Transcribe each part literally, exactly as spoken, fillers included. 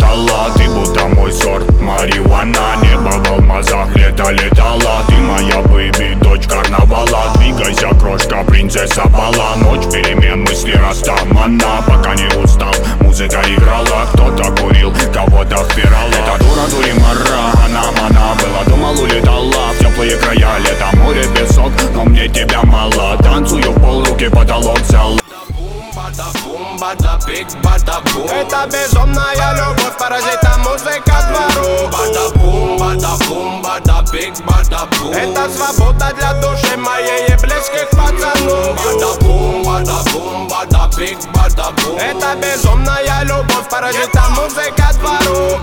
хватало. Ты будто мой сорт марихуана. Небо в алмазах, лето летало. Ты моя бэйби, дочь карнавала. Двигайся, крошка, принцесса бала. Ночь перемен, мысли растамана. Пока не устал, музыка играла. Кто-то курил, кого-то впирала. Эта дура дуримара, она мана была. Думал, улетала в теплые края. Лето, море, песок, но мне тебя мало. Танцую в пол, руки потолок взял. Это безумная любовь, паразита музыка двору. Это свобода для души моей и близких пацанов. Это безумная любовь, паразита музыка двору.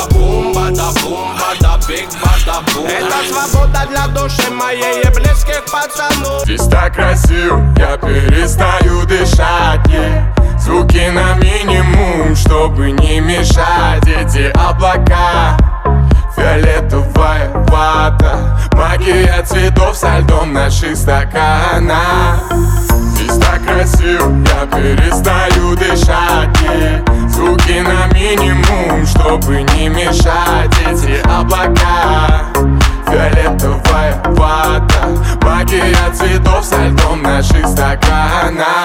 Это свобода для души моей и близких пацанов. Здесь так красиво, я перестаю дышать, yeah. Звуки на минимум, чтобы не мешать. Эти облака, фиолетовая вата, магия цветов со льдом наших стаканах. Здесь так красиво, я перестаю дышать, yeah. Звуки на минимум, чтобы не мешать. Эти облака, фиолетовая вата, магия цветов со льдом наших стаканах.